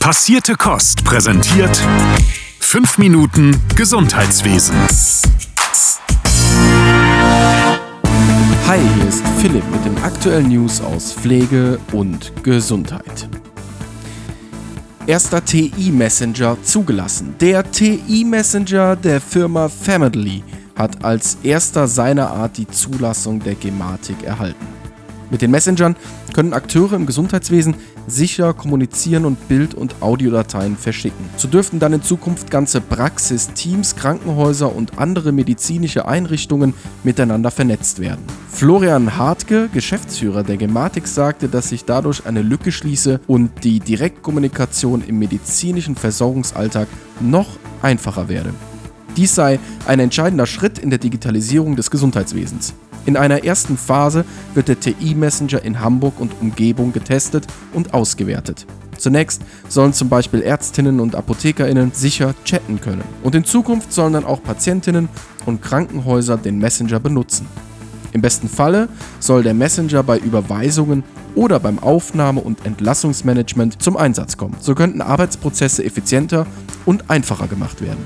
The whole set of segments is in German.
Passierte Kost präsentiert 5 Minuten Gesundheitswesen. Hi, hier ist Philipp mit den aktuellen News aus Pflege und Gesundheit. Erster TI-Messenger zugelassen. Der TI-Messenger der Firma Family hat als erster seiner Art die Zulassung der Gematik erhalten. Mit den Messengern können Akteure im Gesundheitswesen sicher kommunizieren und Bild- und Audiodateien verschicken. So dürften dann in Zukunft ganze Praxisteams, Krankenhäuser und andere medizinische Einrichtungen miteinander vernetzt werden. Florian Hartke, Geschäftsführer der Gematik, sagte, dass sich dadurch eine Lücke schließe und die Direktkommunikation im medizinischen Versorgungsalltag noch einfacher werde. Dies sei ein entscheidender Schritt in der Digitalisierung des Gesundheitswesens. In einer ersten Phase wird der TI-Messenger in Hamburg und Umgebung getestet und ausgewertet. Zunächst sollen zum Beispiel Ärztinnen und ApothekerInnen sicher chatten können. Und in Zukunft sollen dann auch Patientinnen und Krankenhäuser den Messenger benutzen. Im besten Falle soll der Messenger bei Überweisungen oder beim Aufnahme- und Entlassungsmanagement zum Einsatz kommen. So könnten Arbeitsprozesse effizienter und einfacher gemacht werden.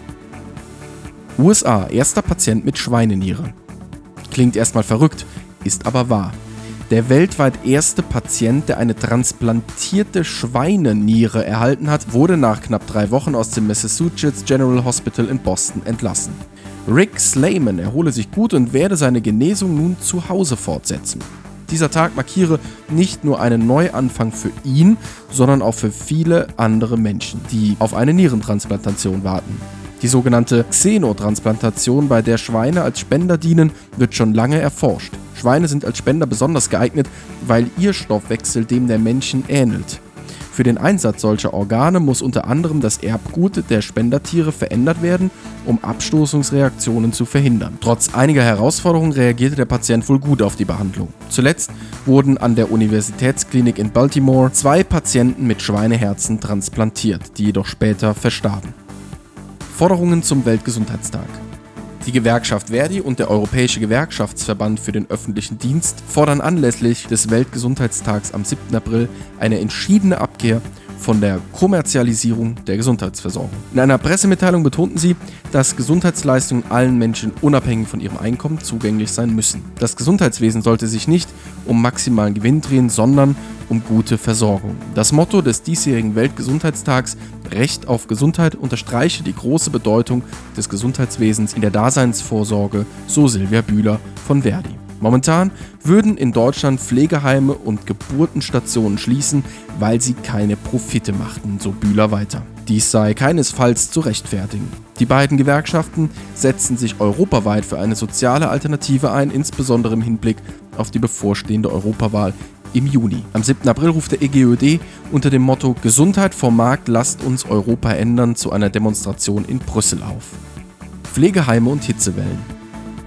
USA, erster Patient mit Schweineniere. Klingt erstmal verrückt, ist aber wahr. Der weltweit erste Patient, der eine transplantierte Schweineniere erhalten hat, wurde nach knapp 3 Wochen aus dem Massachusetts General Hospital in Boston entlassen. Rick Slayman erhole sich gut und werde seine Genesung nun zu Hause fortsetzen. Dieser Tag markiere nicht nur einen Neuanfang für ihn, sondern auch für viele andere Menschen, die auf eine Nierentransplantation warten. Die sogenannte Xenotransplantation, bei der Schweine als Spender dienen, wird schon lange erforscht. Schweine sind als Spender besonders geeignet, weil ihr Stoffwechsel dem der Menschen ähnelt. Für den Einsatz solcher Organe muss unter anderem das Erbgut der Spendertiere verändert werden, um Abstoßungsreaktionen zu verhindern. Trotz einiger Herausforderungen reagierte der Patient wohl gut auf die Behandlung. Zuletzt wurden an der Universitätsklinik in Baltimore 2 Patienten mit Schweineherzen transplantiert, die jedoch später verstarben. Forderungen zum Weltgesundheitstag. Die Gewerkschaft Verdi und der Europäische Gewerkschaftsverband für den öffentlichen Dienst fordern anlässlich des Weltgesundheitstags am 7. April eine entschiedene Abkehr von der Kommerzialisierung der Gesundheitsversorgung. In einer Pressemitteilung betonten sie, dass Gesundheitsleistungen allen Menschen unabhängig von ihrem Einkommen zugänglich sein müssen. Das Gesundheitswesen sollte sich nicht um maximalen Gewinn drehen, sondern um gute Versorgung. Das Motto des diesjährigen Weltgesundheitstags Recht auf Gesundheit unterstreiche die große Bedeutung des Gesundheitswesens in der Daseinsvorsorge, so Silvia Bühler von Verdi. Momentan würden in Deutschland Pflegeheime und Geburtenstationen schließen, weil sie keine Profite machten, so Bühler weiter. Dies sei keinesfalls zu rechtfertigen. Die beiden Gewerkschaften setzen sich europaweit für eine soziale Alternative ein, insbesondere im Hinblick auf die bevorstehende Europawahl im Juni. Am 7. April ruft der EGÖD unter dem Motto Gesundheit vor Markt, lasst uns Europa ändern zu einer Demonstration in Brüssel auf. Pflegeheime und Hitzewellen.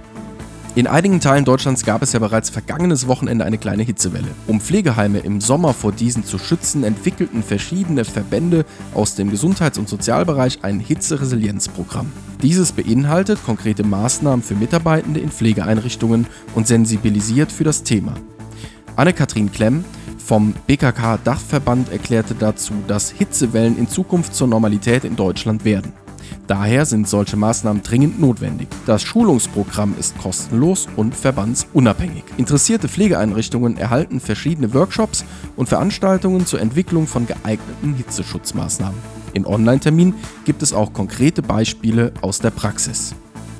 In einigen Teilen Deutschlands gab es ja bereits vergangenes Wochenende eine kleine Hitzewelle. Um Pflegeheime im Sommer vor diesen zu schützen, entwickelten verschiedene Verbände aus dem Gesundheits- und Sozialbereich ein Hitzeresilienzprogramm. Dieses beinhaltet konkrete Maßnahmen für Mitarbeitende in Pflegeeinrichtungen und sensibilisiert für das Thema. Anne-Kathrin Klemm vom BKK-Dachverband erklärte dazu, dass Hitzewellen in Zukunft zur Normalität in Deutschland werden. Daher sind solche Maßnahmen dringend notwendig. Das Schulungsprogramm ist kostenlos und verbandsunabhängig. Interessierte Pflegeeinrichtungen erhalten verschiedene Workshops und Veranstaltungen zur Entwicklung von geeigneten Hitzeschutzmaßnahmen. In Online-Terminen gibt es auch konkrete Beispiele aus der Praxis.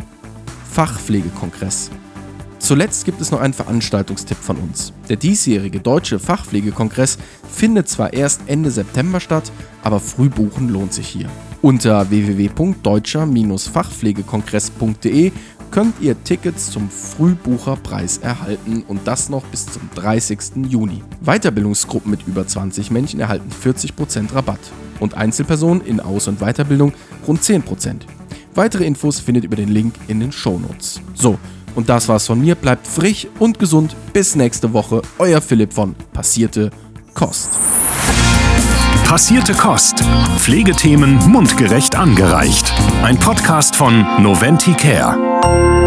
Fachpflegekongress. Zuletzt gibt es noch einen Veranstaltungstipp von uns. Der diesjährige Deutsche Fachpflegekongress findet zwar erst Ende September statt, aber früh buchen lohnt sich hier. Unter www.deutscher-fachpflegekongress.de könnt ihr Tickets zum Frühbucherpreis erhalten und das noch bis zum 30. Juni. Weiterbildungsgruppen mit über 20 Menschen erhalten 40% Rabatt und Einzelpersonen in Aus- und Weiterbildung rund 10%. Weitere Infos findet ihr über den Link in den Shownotes. So, und das war's von mir. Bleibt frisch und gesund. Bis nächste Woche. Euer Philipp von Passierte Kost. Passierte Kost. Pflegethemen mundgerecht angereicht. Ein Podcast von Noventi Care.